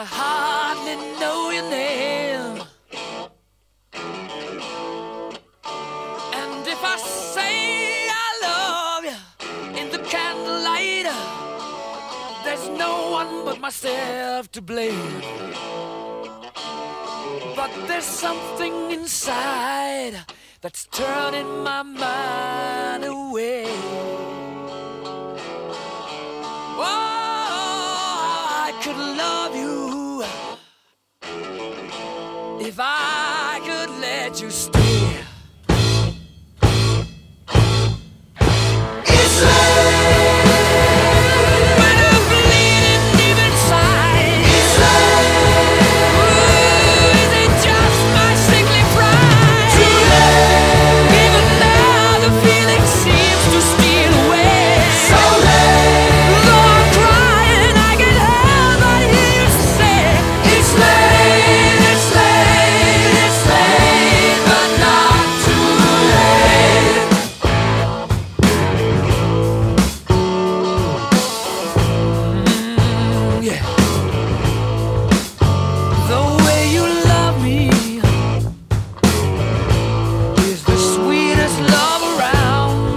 I hardly know your name. And if I say I love you in the candlelight, there's no one but myself to blame. But there's something inside that's turning my mind away. Oh, I could love you if I could let you stay. It's late when I'm bleeding deep inside. It's late. Ooh, is it just my sickly pride? Too late. Even now the feeling seems to steal away. So late. Though I'm crying, I can help but hear you say, it's late, it's late, it's late, but not too late. Yeah. The way you love me is the sweetest love around.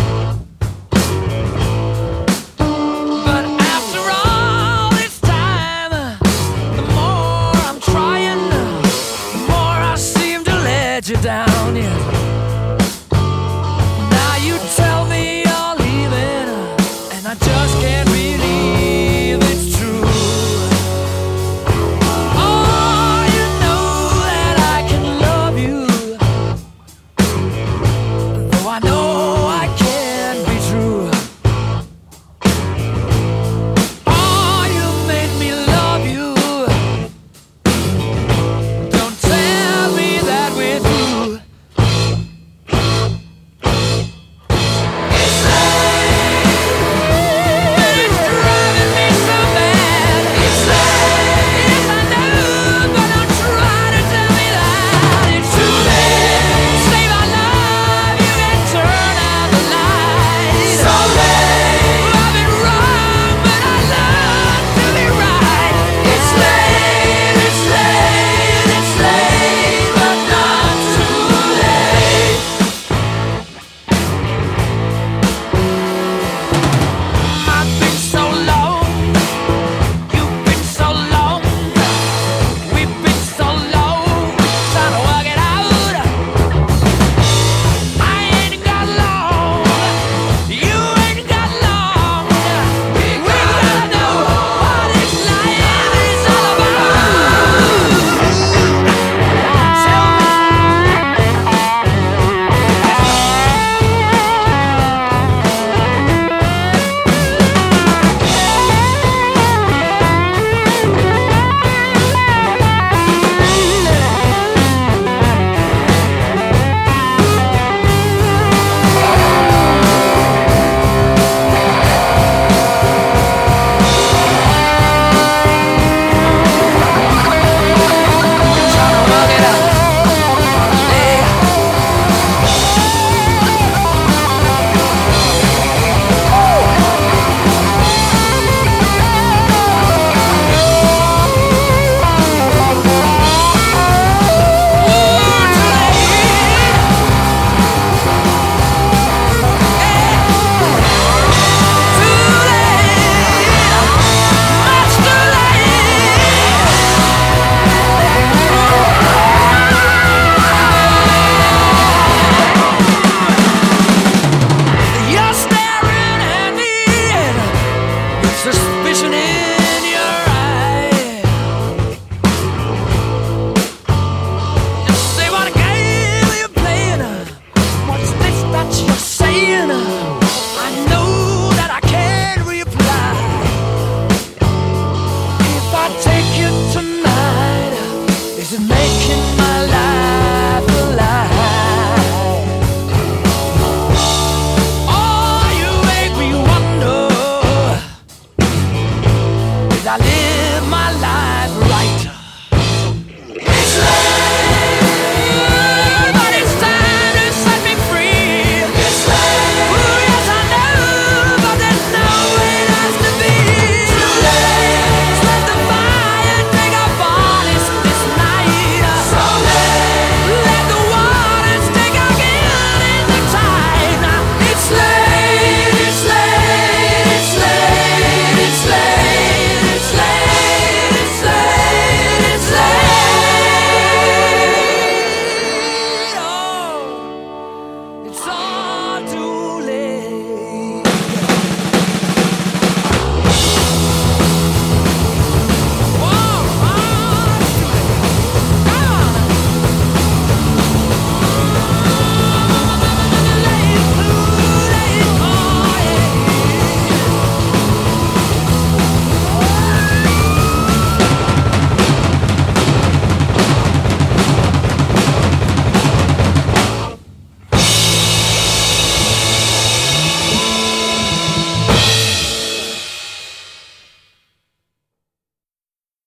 But after all this time, the more I'm trying, the more I seem to let you down. Yeah.